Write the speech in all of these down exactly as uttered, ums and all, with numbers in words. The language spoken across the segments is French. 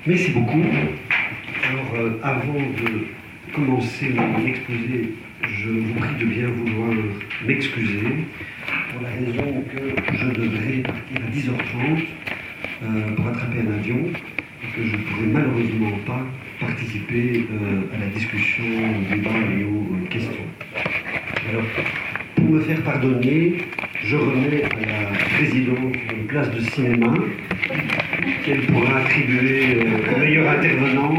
Merci beaucoup. Alors, euh, avant de commencer mon exposé, je vous prie de bien vouloir m'excuser pour la raison que je devrais partir à dix heures trente euh, pour attraper un avion et que je ne pourrai malheureusement pas participer euh, à la discussion, au débat et aux euh, questions. Alors, pour me faire pardonner, je remets à la présidente une place de cinéma qu'elle pourra attribuer euh, au meilleur intervenant.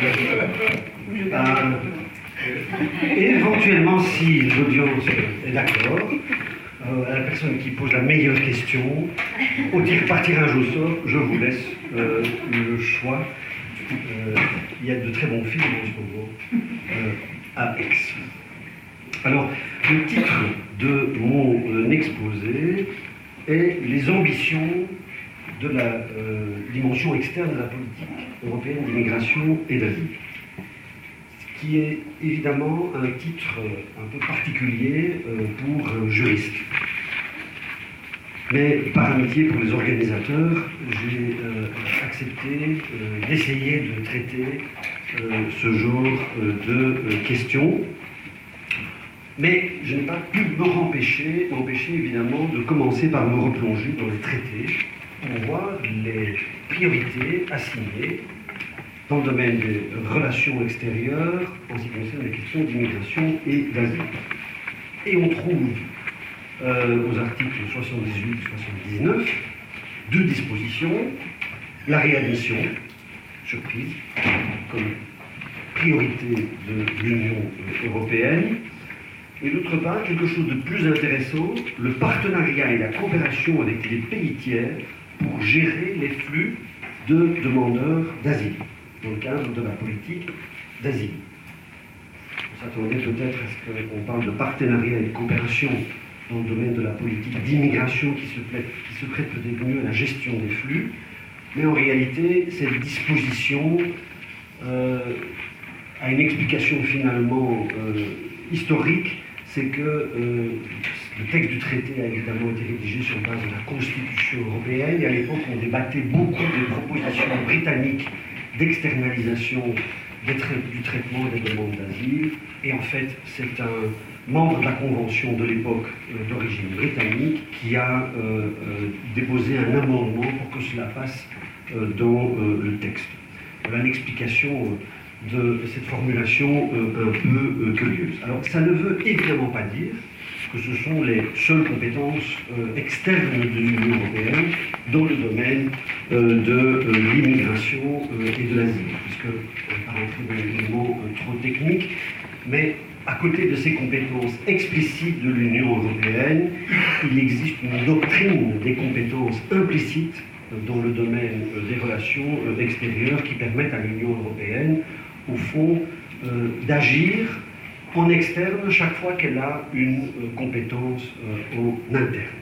Euh, et éventuellement, si l'audience est d'accord, euh, à la personne qui pose la meilleure question, au tir par tirage au sort, je vous laisse euh, le choix. Euh, il y a de très bons films en ce moment euh, à Aix. Alors, le titre de mon euh, exposé est « Les ambitions de la euh, dimension externe de la politique européenne d'immigration et d'asile », ce qui est évidemment un titre un peu particulier euh, pour un juriste. Mais par amitié pour les organisateurs, j'ai euh, accepté euh, d'essayer de traiter euh, ce genre euh, de euh, questions. Mais je n'ai pas pu me empêcher, m'empêcher évidemment de commencer par me replonger dans les traités pour voir les priorités assignées dans le domaine des relations extérieures en ce qui concerne les questions d'immigration et d'asile. Et on trouve euh, aux articles soixante-dix-huit et soixante-dix-neuf deux dispositions: la réadmission, surprise, comme priorité de l'Union européenne, et d'autre part, quelque chose de plus intéressant, le partenariat et la coopération avec les pays tiers pour gérer les flux de demandeurs d'asile, dans le cadre de la politique d'asile. On s'attendait peut-être à ce qu'on parle de partenariat et de coopération dans le domaine de la politique d'immigration qui se prête, qui se prête peut-être mieux à la gestion des flux, mais en réalité, cette disposition euh, a une explication finalement euh, historique. C'est que euh, le texte du traité a évidemment été rédigé sur base de la Constitution européenne, et à l'époque on débattait beaucoup des propositions britanniques d'externalisation tra du traitement des demandes d'asile, et en fait c'est un membre de la Convention de l'époque euh, d'origine britannique qui a euh, euh, déposé un amendement pour que cela passe euh, dans euh, le texte. Voilà l'explication euh, de cette formulation euh, un peu euh, curieuse. Alors, ça ne veut évidemment pas dire que ce sont les seules compétences euh, externes de l'Union européenne dans le domaine euh, de euh, l'immigration euh, et de l'asile, puisque, on ne va pas rentrer dans des éléments euh, trop techniques, mais à côté de ces compétences explicites de l'Union européenne, il existe une doctrine des compétences implicites euh, dans le domaine euh, des relations euh, extérieures qui permettent à l'Union européenne au fond, euh, d'agir en externe chaque fois qu'elle a une euh, compétence euh, en interne.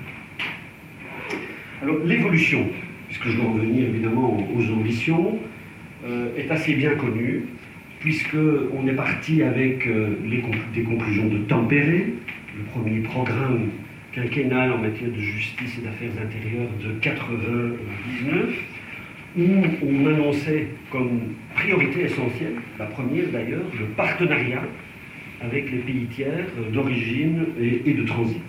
Alors, l'évolution, puisque je dois revenir évidemment aux ambitions, euh, est assez bien connue, puisqu'on est parti avec euh, les conclu des conclusions de Tampere, le premier programme quinquennal en matière de justice et d'affaires intérieures de quatre-vingt-dix-neuf, où on annonçait comme priorité essentielle, la première d'ailleurs, le partenariat avec les pays tiers d'origine et, et de transit.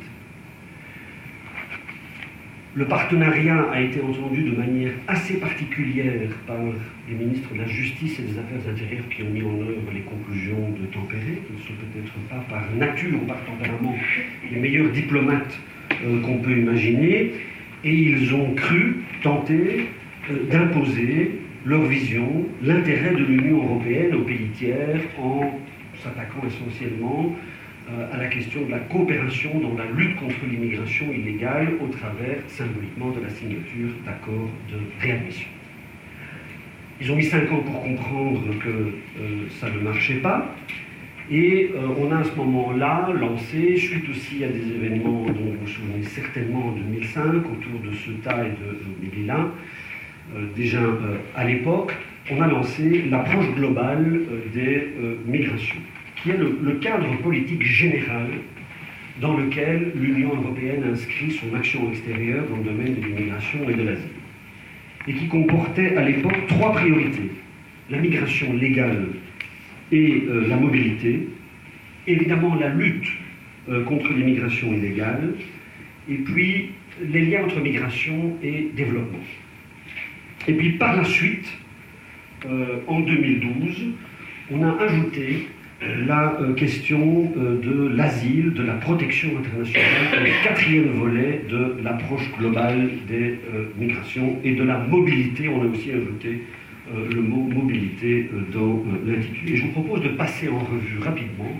Le partenariat a été entendu de manière assez particulière par les ministres de la Justice et des Affaires intérieures qui ont mis en œuvre les conclusions de Tampere, qui ne sont peut-être pas par nature ou par tempérament les meilleurs diplomates euh, qu'on peut imaginer, et ils ont cru tenter d'imposer leur vision, l'intérêt de l'Union européenne aux pays tiers en s'attaquant essentiellement euh, à la question de la coopération dans la lutte contre l'immigration illégale au travers symboliquement de la signature d'accords de réadmission. Ils ont mis cinq ans pour comprendre que euh, ça ne marchait pas, et euh, on a à ce moment-là lancé, suite aussi à des événements dont vous vous souvenez certainement en deux mille cinq, autour de Ceuta et de Melilla, Euh, déjà euh, à l'époque, on a lancé l'approche globale euh, des euh, migrations, qui est le, le cadre politique général dans lequel l'Union européenne inscrit son action extérieure dans le domaine de l'immigration et de l'asile. et qui comportait à l'époque trois priorités. La migration légale et euh, la mobilité, évidemment la lutte euh, contre l'immigration illégale, et puis les liens entre migration et développement. Et puis par la suite, euh, en deux mille douze, on a ajouté la euh, question euh, de l'asile, de la protection internationale, le quatrième volet de l'approche globale des euh, migrations et de la mobilité. On a aussi ajouté euh, le mot mobilité euh, dans euh, l'intitulé. Et je vous propose de passer en revue rapidement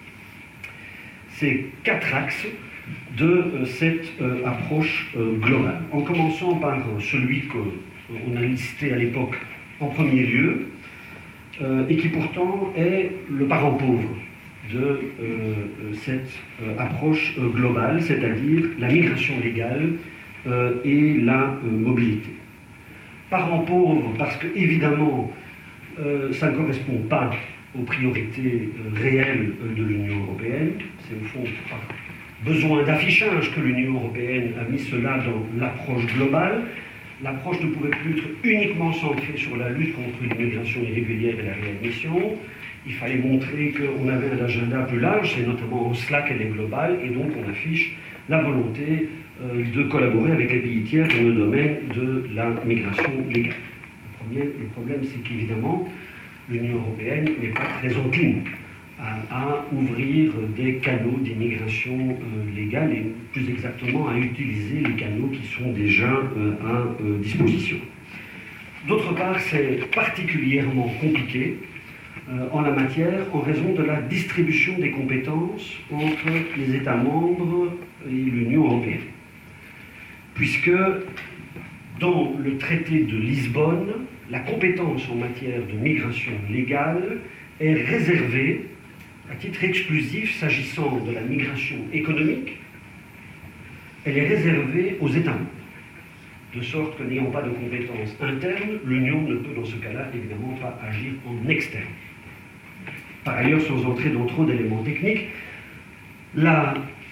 ces quatre axes de euh, cette euh, approche euh, globale, en commençant par euh, celui qu'on a listé à l'époque en premier lieu, euh, et qui pourtant est le parent pauvre de euh, cette euh, approche euh, globale, c'est-à-dire la migration légale euh, et la euh, mobilité. Parent pauvre parce que, évidemment, euh, ça ne correspond pas aux priorités euh, réelles euh, de l'Union européenne. C'est au fond par besoin d'affichage que l'Union européenne a mis cela dans l'approche globale. L'approche ne pouvait plus être uniquement centrée sur la lutte contre l'immigration irrégulière et la réadmission. Il fallait montrer qu'on avait un agenda plus large, c'est notamment en cela qu'elle est globale, et donc on affiche la volonté euh, de collaborer avec les pays tiers dans le domaine de la migration légale. Le, premier, le problème, c'est qu'évidemment, l'Union européenne n'est pas très encline à, à ouvrir des canaux d'immigration euh, légale et plus exactement à utiliser les canaux qui sont déjà euh, à euh, disposition. D'autre part, c'est particulièrement compliqué euh, en la matière en raison de la distribution des compétences entre les États membres et l'Union européenne. Puisque dans le traité de Lisbonne, la compétence en matière de migration légale est réservée à titre exclusif s'agissant de la migration économique, elle est réservée aux États membres. De sorte que n'ayant pas de compétences internes, l'Union ne peut dans ce cas-là évidemment pas agir en externe. Par ailleurs, sans entrer dans trop d'éléments techniques, la,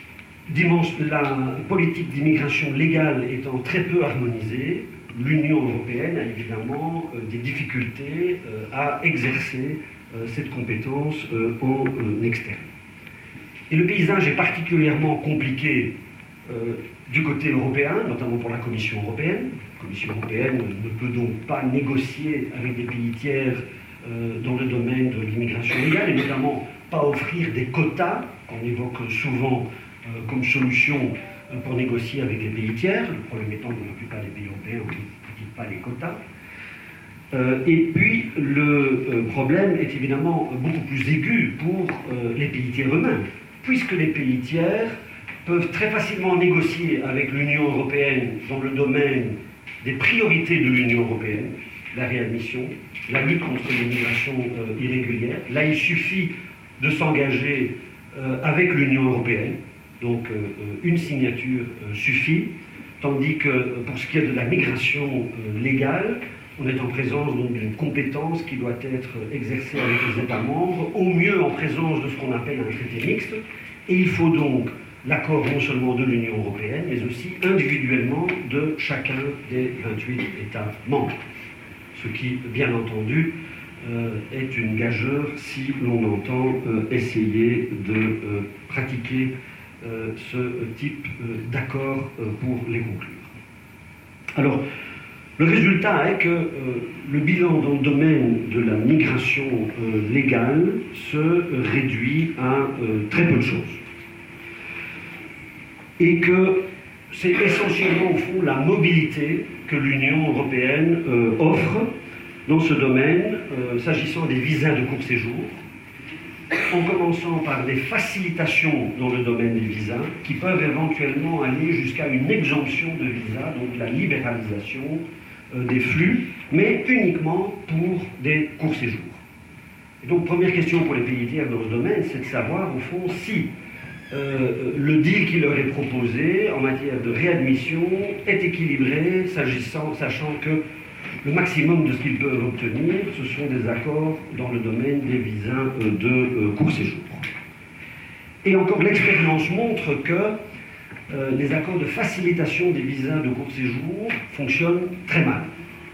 la politique d'immigration légale étant très peu harmonisée, l'Union européenne a évidemment euh, des difficultés euh, à exercer euh, cette compétence euh, en euh, externe. Et le paysage est particulièrement compliqué euh, du côté européen, notamment pour la Commission européenne. La Commission européenne ne peut donc pas négocier avec des pays tiers euh, dans le domaine de l'immigration légale, et notamment pas offrir des quotas, qu'on évoque souvent euh, comme solution pour négocier avec les pays tiers. Le problème étant que dans la plupart des pays européens, on ne dit pas les quotas. Euh, et puis, le euh, problème est évidemment beaucoup plus aigu pour euh, les pays tiers eux-mêmes, puisque les pays tiers peuvent très facilement négocier avec l'Union européenne dans le domaine des priorités de l'Union européenne, la réadmission, la lutte contre l'immigration euh, irrégulière. Là, il suffit de s'engager euh, avec l'Union européenne. Donc euh, une signature euh, suffit, tandis que euh, pour ce qui est de la migration euh, légale, on est en présence d'une compétence qui doit être exercée avec les États membres, au mieux en présence de ce qu'on appelle un traité mixte, et il faut donc l'accord non seulement de l'Union européenne, mais aussi individuellement de chacun des vingt-huit États membres. Ce qui, bien entendu, euh, est une gageure si l'on entend euh, essayer de euh, pratiquer Euh, ce type euh, d'accord euh, pour les conclure. Alors, le résultat est que euh, le bilan dans le domaine de la migration euh, légale se réduit à euh, très peu de choses. Et que c'est essentiellement, au fond, la mobilité que l'Union européenne euh, offre dans ce domaine, euh, s'agissant des visas de court séjour, en commençant par des facilitations dans le domaine des visas, qui peuvent éventuellement aller jusqu'à une exemption de visas, donc la libéralisation euh, des flux, mais uniquement pour des courts séjours. Et donc, première question pour les pays tiers dans ce domaine, c'est de savoir, au fond, si euh, le deal qui leur est proposé en matière de réadmission est équilibré, s'agissant, sachant que le maximum de ce qu'ils peuvent obtenir, ce sont des accords dans le domaine des visas de euh, court séjour. Et encore, l'expérience montre que euh, les accords de facilitation des visas de court séjour fonctionnent très mal.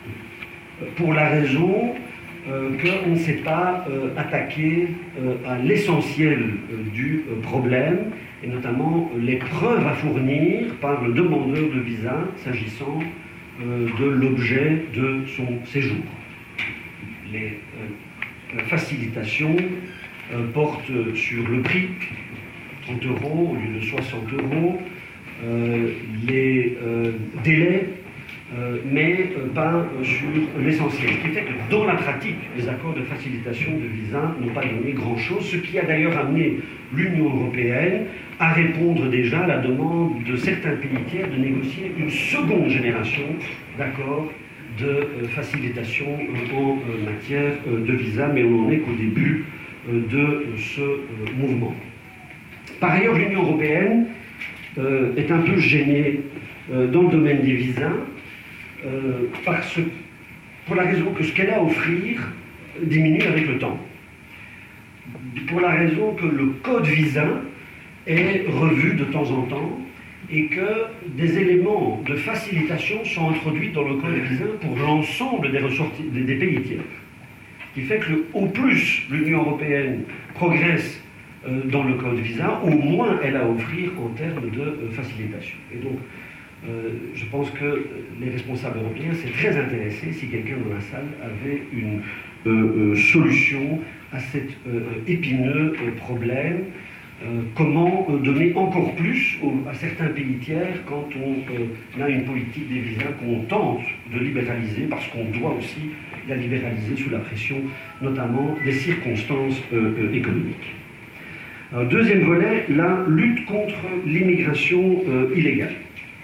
pour la raison euh, qu'on ne s'est pas euh, attaqué euh, à l'essentiel euh, du euh, problème, et notamment euh, les preuves à fournir par le demandeur de visa s'agissant euh, de l'objet de son séjour. Les euh, facilitations euh, portent sur le prix, trente euros au lieu de soixante euros, euh, les euh, délais, Euh, mais euh, pas euh, sur l'essentiel. Ce qui fait que dans la pratique, les accords de facilitation de visa n'ont pas donné grand-chose, ce qui a d'ailleurs amené l'Union européenne à répondre déjà à la demande de certains pays tiers de négocier une seconde génération d'accords de euh, facilitation euh, en euh, matière euh, de visa, mais on n'en est qu'au début euh, de euh, ce euh, mouvement. Par ailleurs, l'Union européenne euh, est un peu gênée euh, dans le domaine des visas, Euh, parce, pour la raison que ce qu'elle a à offrir diminue avec le temps. Pour la raison que le code visa est revu de temps en temps et que des éléments de facilitation sont introduits dans le code visa pour l'ensemble des, des, des pays tiers. Ce qui fait que au plus l'Union européenne progresse euh, dans le code visa, au moins elle a à offrir en termes de euh, facilitation. Et donc, Euh, je pense que les responsables européens seraient très intéressés si quelqu'un dans la salle avait une euh, euh, solution à cet euh, épineux euh, problème. Euh, comment euh, donner encore plus aux, à certains pays tiers quand on euh, a une politique des visas qu'on tente de libéraliser, parce qu'on doit aussi la libéraliser sous la pression notamment des circonstances euh, euh, économiques. Alors, deuxième volet, la lutte contre l'immigration euh, illégale.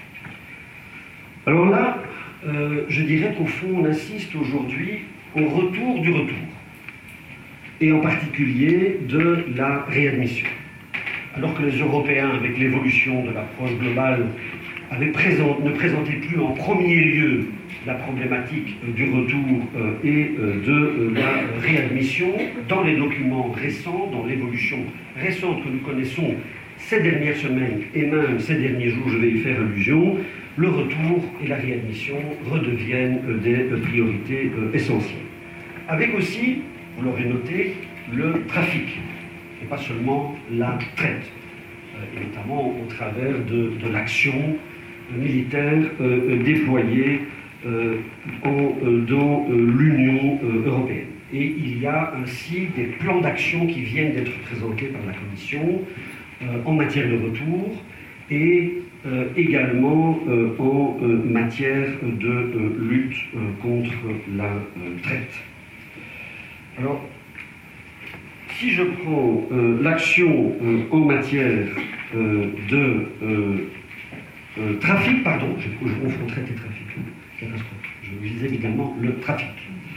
Alors là, euh, je dirais qu'au fond, on assiste aujourd'hui au retour du retour, et en particulier de la réadmission. Alors que les Européens, avec l'évolution de l'approche globale, avaient présent, ne présentaient plus en premier lieu la problématique euh, du retour euh, et euh, de euh, la réadmission, dans les documents récents, dans l'évolution récente que nous connaissons ces dernières semaines, et même ces derniers jours, je vais y faire allusion, le retour et la réadmission redeviennent euh, des euh, priorités euh, essentielles. Avec aussi, vous l'aurez noté, le trafic, et pas seulement la traite, euh, et notamment au travers de, de l'action euh, militaire euh, euh, déployée euh, en, euh, dans euh, l'Union euh, européenne. Et il y a ainsi des plans d'action qui viennent d'être présentés par la Commission euh, en matière de retour, et euh, également euh, en euh, matière de euh, lutte euh, contre la euh, traite. Alors, si je prends euh, l'action euh, en matière euh, de euh, euh, trafic, pardon, je, je confonds traite et trafic, catastrophe, je vise évidemment le trafic.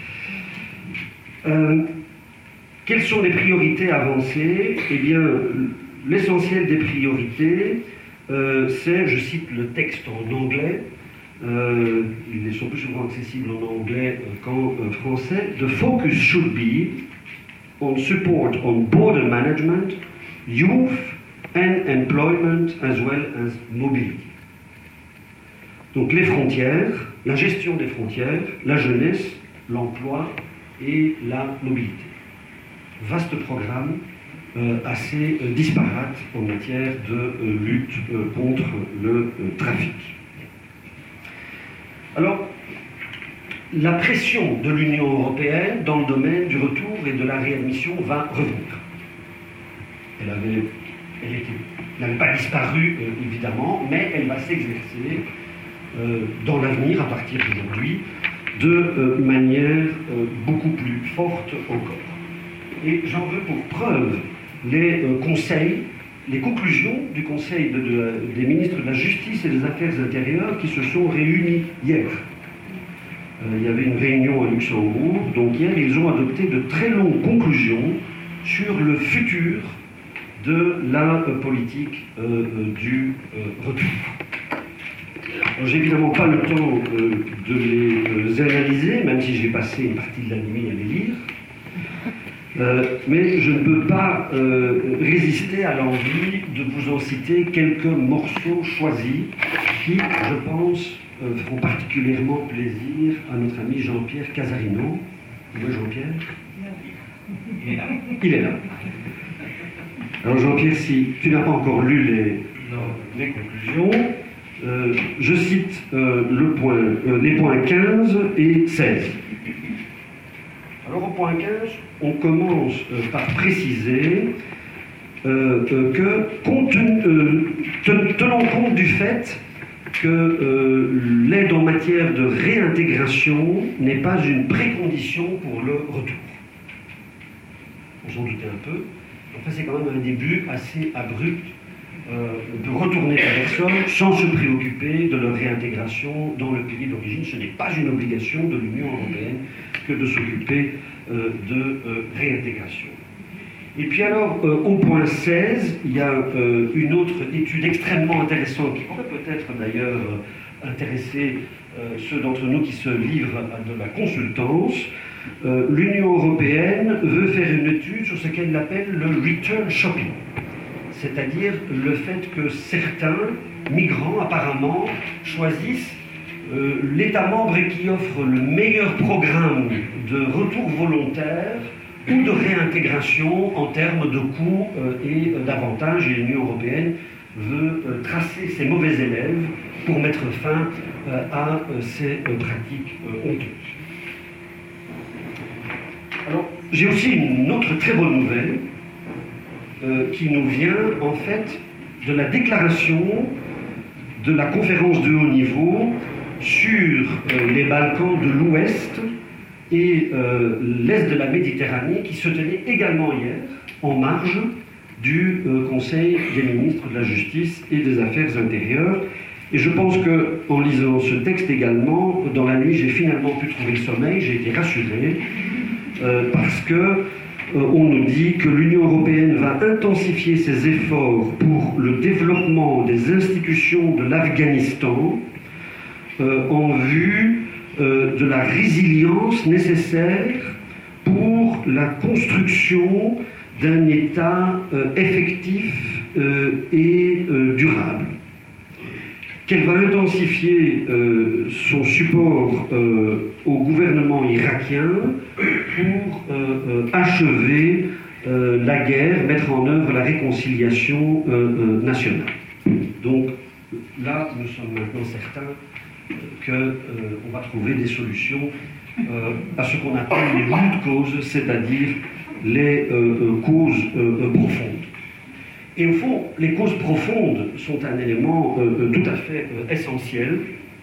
Euh, quelles sont les priorités avancées? Eh bien, l'essentiel des priorités, Euh, c'est, je cite le texte en anglais, euh, ils sont plus souvent accessibles en anglais euh, qu'en euh, français. The focus should be on support on border management, youth and employment as well as mobility. Donc les frontières, la gestion des frontières, la jeunesse, l'emploi et la mobilité. Vaste programme. Euh, assez euh, disparate en matière de euh, lutte euh, contre le euh, trafic. Alors, la pression de l'Union européenne dans le domaine du retour et de la réadmission va revenir. Elle avait, elle était, n'avait pas disparu, euh, évidemment, mais elle va s'exercer euh, dans l'avenir, à partir d'aujourd'hui, de euh, manière euh, beaucoup plus forte encore. Et j'en veux pour preuve les euh, conseils, les conclusions du Conseil de, de, des ministres de la Justice et des Affaires intérieures qui se sont réunis hier. Euh, il y avait une réunion à Luxembourg, donc hier ils ont adopté de très longues conclusions sur le futur de la euh, politique euh, euh, du euh, retour. J'ai évidemment pas le temps euh, de les euh, analyser, même si j'ai passé une partie de la nuit à les lire. Euh, mais je ne peux pas euh, résister à l'envie de vous en citer quelques morceaux choisis qui, je pense, euh, feront particulièrement plaisir à notre ami Jean-Pierre Casarino. Où est Jean-Pierre? Il est là. Il est là. Alors Jean-Pierre, si tu n'as pas encore lu les, les conclusions, euh, je cite euh, le point, euh, les points quinze et seize. Alors au point quinze, on commence euh, par préciser euh, euh, que, compte, euh, ten, tenant compte du fait que euh, l'aide en matière de réintégration n'est pas une précondition pour le retour. On s'en doutait un peu. Enfin, c'est quand même un début assez abrupt euh, de retourner la personne sans se préoccuper de leur réintégration dans le pays d'origine. Ce n'est pas une obligation de l'Union européenne que de s'occuper euh, de euh, réintégration. Et puis alors, euh, au point seize, il y a euh, une autre étude extrêmement intéressante qui pourrait peut-être d'ailleurs euh, intéresser euh, ceux d'entre nous qui se livrent à de la consultance. Euh, L'Union européenne veut faire une étude sur ce qu'elle appelle le return shopping, c'est-à-dire le fait que certains migrants apparemment choisissent euh, l'État membre qui offre le meilleur programme de retour volontaire ou de réintégration en termes de coûts euh, et euh, d'avantages, et l'Union européenne veut euh, tracer ces mauvais élèves pour mettre fin euh, à euh, ces euh, pratiques euh, honteuses. Alors, j'ai aussi une autre très bonne nouvelle euh, qui nous vient en fait de la déclaration de la conférence de haut niveau sur euh, les Balkans de l'Ouest et euh, l'Est de la Méditerranée qui se tenait également hier en marge du euh, Conseil des ministres de la Justice et des Affaires intérieures. Et je pense qu'en lisant ce texte également, dans la nuit, j'ai finalement pu trouver le sommeil, j'ai été rassuré. Euh, parce que euh, on nous dit que l'Union européenne va intensifier ses efforts pour le développement des institutions de l'Afghanistan euh, en vue euh, de la résilience nécessaire pour la construction d'un État euh, effectif euh, et euh, durable. Qu'elle va intensifier euh, son support euh, au gouvernement irakien pour euh, euh, achever euh, la guerre, mettre en œuvre la réconciliation euh, euh, nationale. Donc là, nous sommes maintenant certains euh, qu'on euh, va trouver des solutions euh, à ce qu'on appelle les root causes, c'est-à-dire les euh, euh, causes euh, euh, profondes. Et au fond, les causes profondes sont un élément euh, tout à fait euh, essentiel.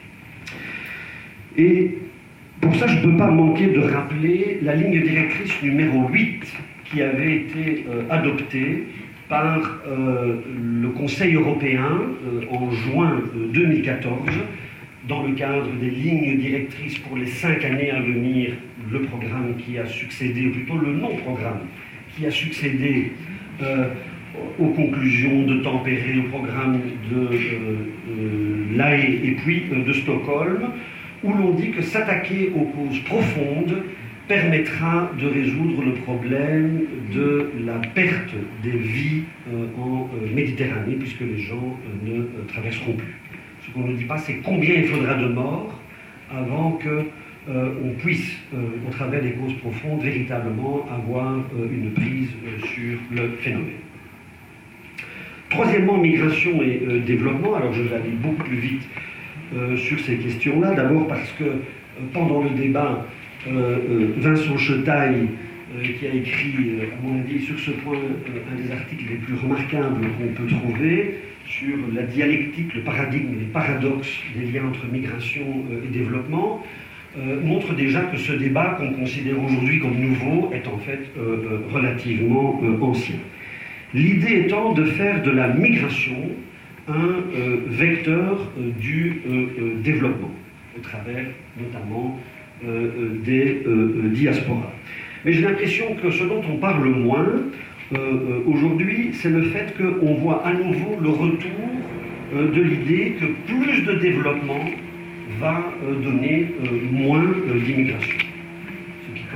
Et pour ça, je ne peux pas manquer de rappeler la ligne directrice numéro huit qui avait été euh, adoptée par euh, le Conseil européen euh, en juin deux mille quatorze, dans le cadre des lignes directrices pour les cinq années à venir, le programme qui a succédé, ou plutôt le non-programme qui a succédé euh, aux conclusions de Tampere, au programme de euh, euh, l'A E et puis euh, de Stockholm, où l'on dit que s'attaquer aux causes profondes permettra de résoudre le problème de la perte des vies euh, en euh, Méditerranée, puisque les gens euh, ne euh, traverseront plus. Ce qu'on ne dit pas, c'est combien il faudra de morts avant que Euh, on puisse, euh, au travers des causes profondes, véritablement avoir euh, une prise euh, sur le phénomène. Troisièmement, migration et euh, développement. Alors je vais aller beaucoup plus vite euh, sur ces questions-là. D'abord parce que euh, pendant le débat, euh, euh, Vincent Chetaille, euh, qui a écrit, euh, à mon avis, sur ce point, euh, un des articles les plus remarquables qu'on peut trouver, sur la dialectique, le paradigme, les paradoxes des liens entre migration euh, et développement, Euh, montre déjà que ce débat qu'on considère aujourd'hui comme nouveau est en fait euh, euh, relativement euh, ancien. L'idée étant de faire de la migration un euh, vecteur euh, du euh, euh, développement, au travers notamment euh, euh, des euh, euh, diasporas. Mais j'ai l'impression que ce dont on parle moins euh, euh, aujourd'hui, c'est le fait qu'on voit à nouveau le retour euh, de l'idée que plus de développement va euh, donner euh, moins euh, d'immigration. Ce qui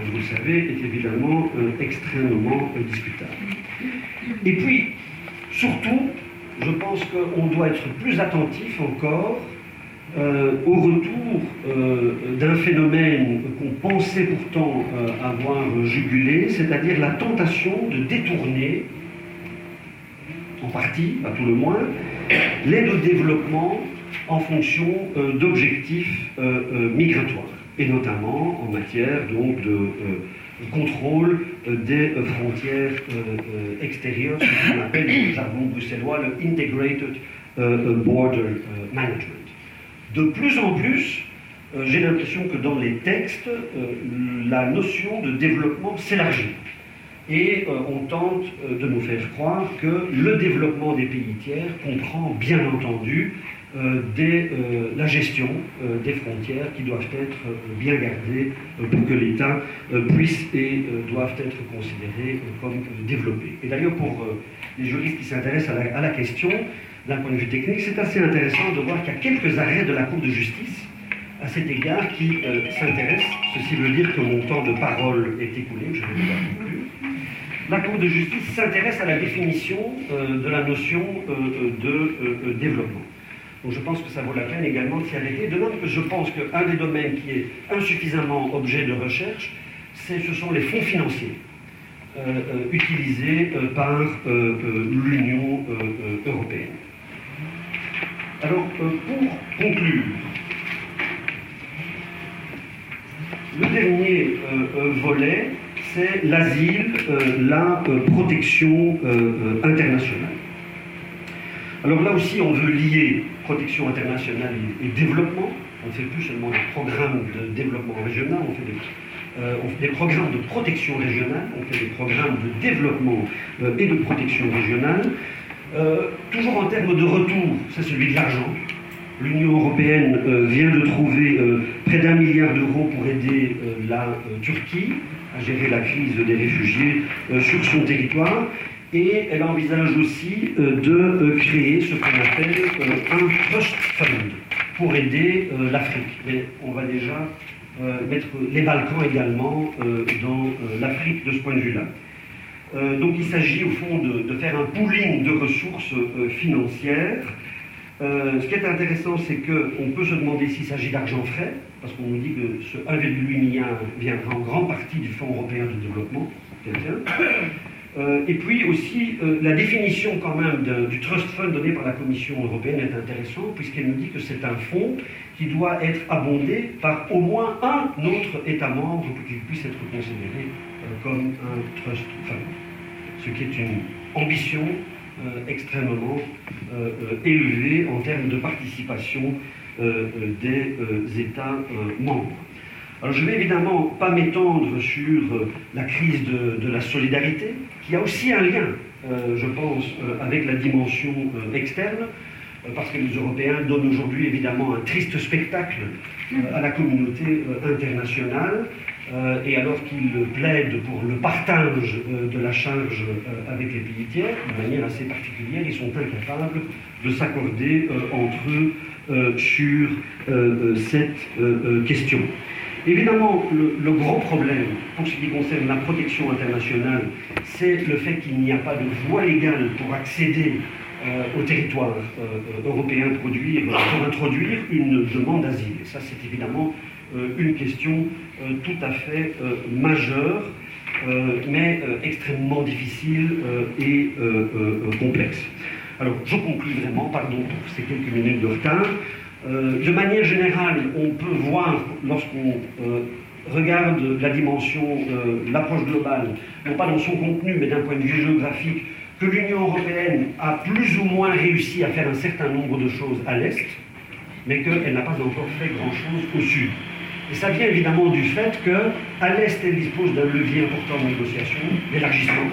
comme vous le savez, est évidemment euh, extrêmement euh, discutable. Et puis, surtout, je pense qu'on doit être plus attentif encore euh, au retour euh, d'un phénomène qu'on pensait pourtant euh, avoir jugulé, c'est-à-dire la tentation de détourner, en partie, à tout le moins, l'aide au développement en fonction euh, d'objectifs euh, euh, migratoires, et notamment en matière donc, de euh, contrôle euh, des euh, frontières euh, euh, extérieures, ce qu'on appelle dans le jargon bruxellois le Integrated euh, Border euh, Management. De plus en plus, euh, j'ai l'impression que dans les textes, euh, la notion de développement s'élargit. Et euh, on tente euh, de nous faire croire que le développement des pays tiers comprend bien entendu euh, des, euh, la gestion euh, des frontières qui doivent être euh, bien gardées euh, pour que l'État euh, puisse et euh, doivent être considérés euh, comme euh, développés. Et d'ailleurs, pour euh, les juristes qui s'intéressent à la, à la question, d'un point de vue technique, c'est assez intéressant de voir qu'il y a quelques arrêts de la Cour de justice à cet égard qui euh, s'intéressent. Ceci veut dire que mon temps de parole est écoulé, je vais devoir conclure. La Cour de justice s'intéresse à la définition euh, de la notion euh, de euh, développement. Donc je pense que ça vaut la peine également de s'y arrêter. De même que je pense qu'un des domaines qui est insuffisamment objet de recherche, c'est, ce sont les fonds financiers euh, euh, utilisés euh, par euh, euh, l'Union euh, euh, européenne. Alors, euh, pour conclure, le dernier euh, euh, volet, c'est l'asile, euh, la euh, protection euh, euh, internationale. Alors là aussi, on veut lier protection internationale et, et développement. On ne fait plus seulement des programmes de développement régional, on fait des, euh, on fait des programmes de protection régionale, on fait des programmes de développement euh, et de protection régionale. Euh, toujours en termes de retour, c'est celui de l'argent. L'Union européenne euh, vient de trouver euh, près d'un milliard d'euros pour aider euh, la euh, Turquie à gérer la crise des réfugiés euh, sur son territoire. Et elle envisage aussi euh, de euh, créer ce qu'on appelle euh, un trust fund pour aider euh, l'Afrique. Mais on va déjà euh, mettre les Balkans également euh, dans euh, l'Afrique de ce point de vue-là. Euh, donc il s'agit au fond de, de faire un pooling de ressources euh, financières. Euh, ce qui est intéressant, c'est qu'on peut se demander s'il s'agit d'argent frais, parce qu'on nous dit que ce un virgule huit milliard viendra en grande partie du Fonds européen de développement. Bien, bien. Euh, et puis aussi, euh, la définition quand même de, du Trust Fund donné par la Commission européenne est intéressante, puisqu'elle nous dit que c'est un fonds qui doit être abondé par au moins un autre État membre pour qu'il puisse être considéré euh, comme un Trust Fund. Ce qui est une ambition euh, extrêmement euh, euh, élevée en termes de participation euh, des euh, États euh, membres. Alors je ne vais évidemment pas m'étendre sur euh, la crise de, de la solidarité, qui a aussi un lien, euh, je pense, euh, avec la dimension euh, externe, euh, parce que les Européens donnent aujourd'hui évidemment un triste spectacle euh, à la communauté euh, internationale, euh, et alors qu'ils plaident pour le partage euh, de la charge euh, avec les pays tiers, de manière assez particulière, ils sont incapables de s'accorder euh, entre eux euh, sur euh, cette euh, question. Évidemment, le, le grand problème, pour ce qui concerne la protection internationale, c'est le fait qu'il n'y a pas de voie légale pour accéder euh, au territoire euh, européen, produire, pour introduire une demande d'asile. Et ça, c'est évidemment euh, une question euh, tout à fait euh, majeure, euh, mais euh, extrêmement difficile euh, et euh, euh, complexe. Alors, je conclus vraiment, pardon pour ces quelques minutes de retard. Euh, de manière générale, on peut voir, lorsqu'on euh, regarde la dimension, euh, l'approche globale, non pas dans son contenu, mais d'un point de vue géographique, que l'Union européenne a plus ou moins réussi à faire un certain nombre de choses à l'Est, mais qu'elle n'a pas encore fait grand-chose au Sud. Et ça vient évidemment du fait qu'à l'Est, elle dispose d'un levier important de négociation, d'élargissement,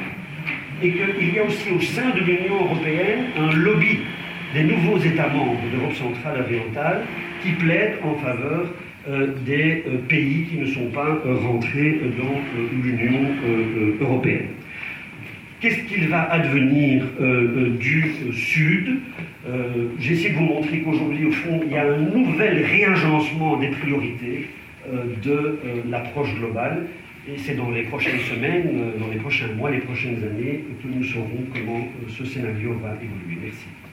et qu'il y a aussi au sein de l'Union européenne un lobby des nouveaux États membres d'Europe centrale et orientale qui plaident en faveur euh, des euh, pays qui ne sont pas euh, rentrés dans euh, l'Union euh, euh, européenne. Qu'est-ce qu'il va advenir euh, euh, du euh, Sud? euh, J'essaie de vous montrer qu'aujourd'hui, au fond, il y a un nouvel réagencement des priorités euh, de euh, l'approche globale. Et c'est dans les prochaines semaines, dans les prochains mois, les prochaines années, que nous saurons comment ce scénario va évoluer. Merci.